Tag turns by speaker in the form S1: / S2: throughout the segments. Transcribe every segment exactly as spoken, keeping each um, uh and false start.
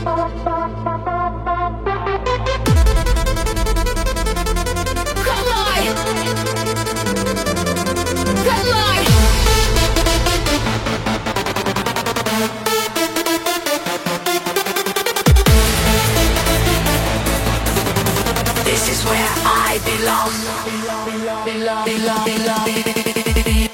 S1: This is where I belong. Belong, belong, belong, belong.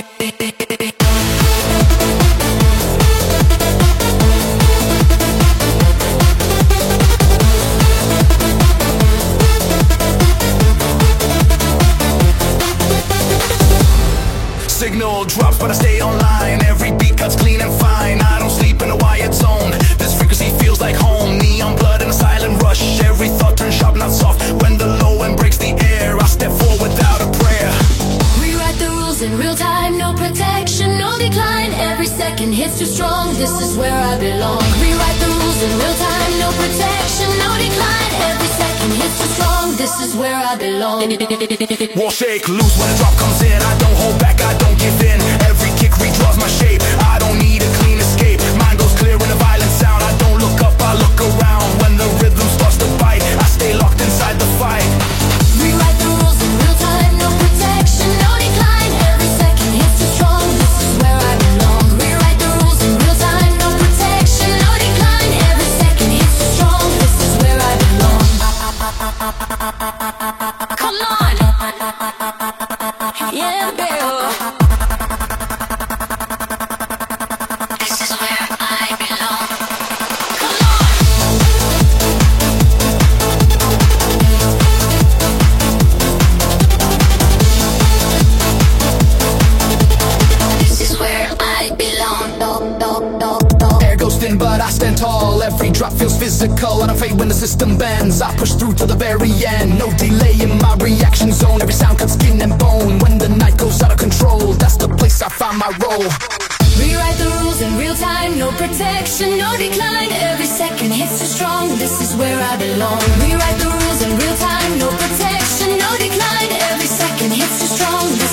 S2: Signal drops, but I stay online. Every beat cuts clean and fine. I don't sleep in a wired zone. This frequency feels like home. Neon blood and a silent rush. Every thought turns sharp, not soft. When the low end breaks the air, I step forward without a prayer.
S1: Rewrite the rules in real time. No protection, no decline. Every second hits too strong. This is where I belong. Rewrite the rules in real time. No protection, no decline. Every second hits too strong. This is where I belong.
S2: Wall shake loose when the drop comes in. I don't hold back, I don't give in. Every kick redraws my shape. I don't need a clean escape. Mind goes clear in a violent sound. I don't look up, I look around. When the rhythm starts to bite, I stay locked inside the fight.
S1: Rewrite the rules in real time. No protection, no decline. Every second hits too strong. This is where I belong. Rewrite the rules in real time. No protection, no decline. Every second hits too strong. This is where I belong. Come on. Yeah, baby. This is where I belong. Come on. This is where I belong. Dog, dog, dog, dog.
S2: Air goes thin, but I stand tall. Every drop feels physical. I don't fade when the system bends. I push through to the very end. No delay in my reaction zone. Every sound cuts skin and bone. When the night goes out of control, that's the place I find my role.
S1: Rewrite the rules in real time. No protection, no decline. Every second hits too strong. This is where I belong. Rewrite the rules in real time. No protection, no decline. Every second hits too strong.